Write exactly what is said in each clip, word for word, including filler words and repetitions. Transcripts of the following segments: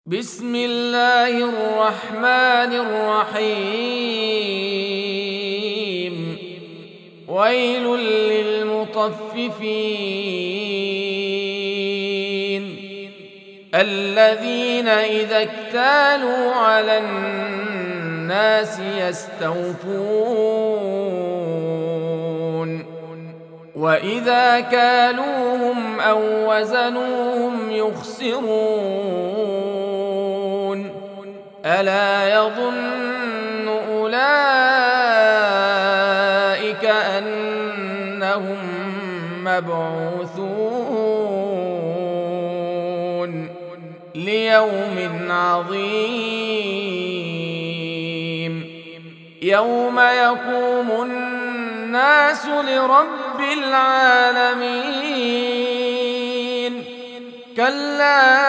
بسم الله الرحمن الرحيم. ويل للمطففين الذين إذا اكتالوا على الناس يستوفون وإذا كالوهم أو وزنوهم يخسرون ألا يظن أولئك أنهم مبعوثون ليوم عظيم يوم يقوم الناس لرب العالمين كلا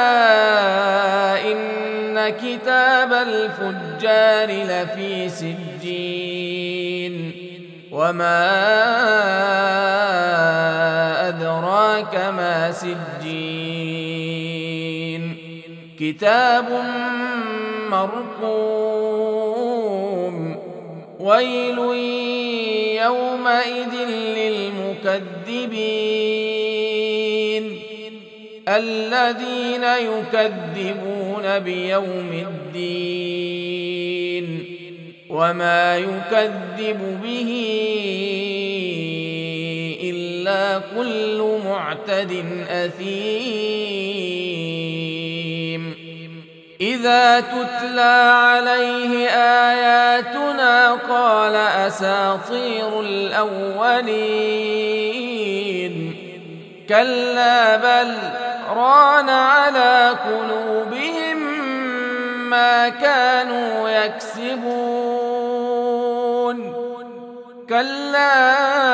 إن كتاب الفجار لفي سجين وما أدراك ما سجين كتاب مرقوم ويل يومئذ للمكذبين الذين يكذبون بيوم الدين وما يكذب به إلا كل معتد أثيم إذا تتلى عليه آياتنا قال أساطير الأولين كلا بل ران على قلوبهم ما كانوا يكسبون كلا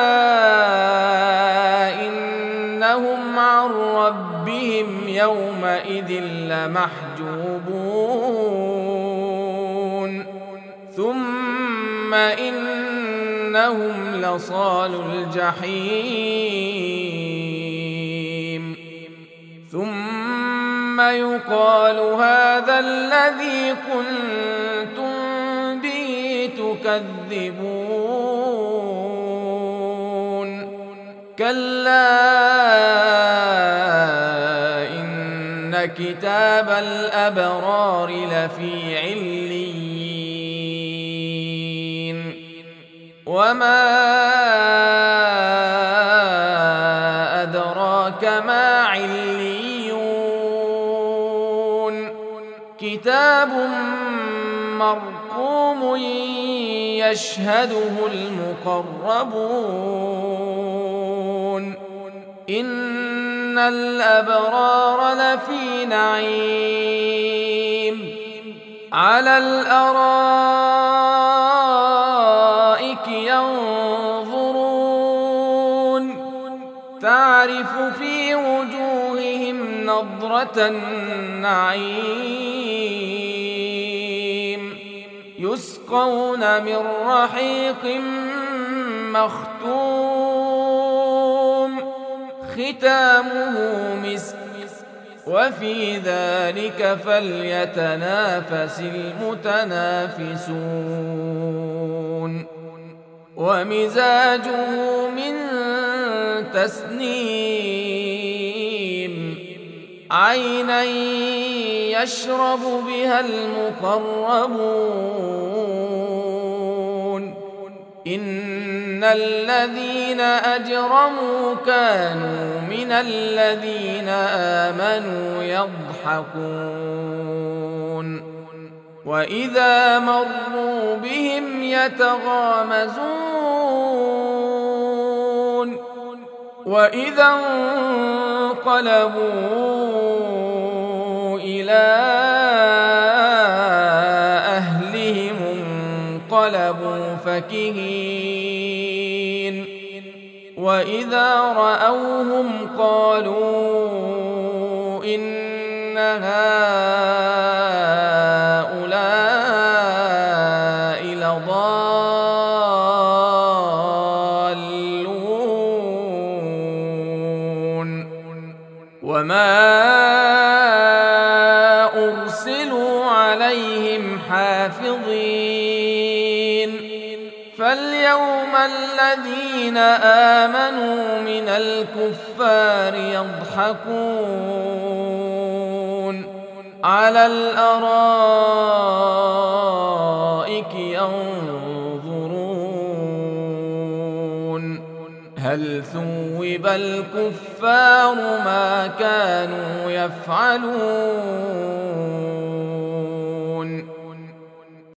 إنهم عن ربهم يومئذ لمحجوبون ثم إنهم لصالو الجحيم ثم يقال هذا الذي كنتم به تكذبون كلا إن كتاب الأبرار لفي عليين وما أدراك ما عليون كتاب مرقوم يشهده المقربون إن الأبرار لفي نعيم على الأرائك ينظرون تعرف في وجوههم نضرة النعيم يسقون من رحيق مختوم ختامه مسك وفي ذلك فليتنافس المتنافسون ومزاجه من تسنيم عينا يشرب بها المقربون إن الذين أجرموا كانوا من الذين آمنوا يضحكون وإذا مروا بهم يتغامزون وإذا انقلبوا إلى أهلهم انقلبوا فكهين وإذا رأوهم قالوا إن هؤلاء لضالون وما عليهم حافظين فاليوم الذين آمنوا من الكفار يضحكون على الأرائك ينظرون هل ثوب الكفار ما كانوا يفعلون